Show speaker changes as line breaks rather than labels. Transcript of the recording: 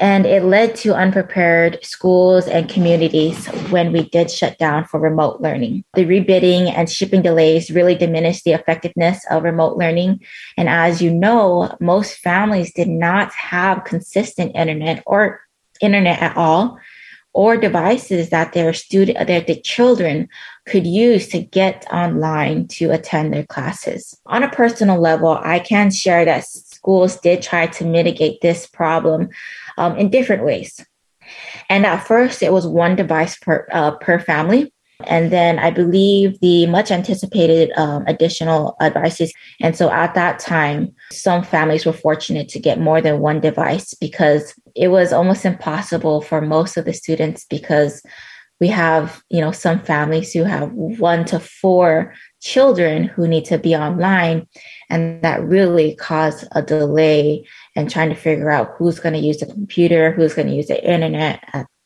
And it led to unprepared schools and communities when we did shut down for remote learning. The rebidding and shipping delays really diminished the effectiveness of remote learning. And as you know, most families did not have consistent internet or internet at all, or devices that the children could use to get online to attend their classes. On a personal level, I can share that schools did try to mitigate this problem in different ways. And at first, it was one device per family. And then I believe the much anticipated additional devices. And so at that time, some families were fortunate to get more than one device because it was almost impossible for most of the students because we have, some families who have 1 to 4 children who need to be online. And that really caused a delay in trying to figure out who's going to use the computer, who's going to use the internet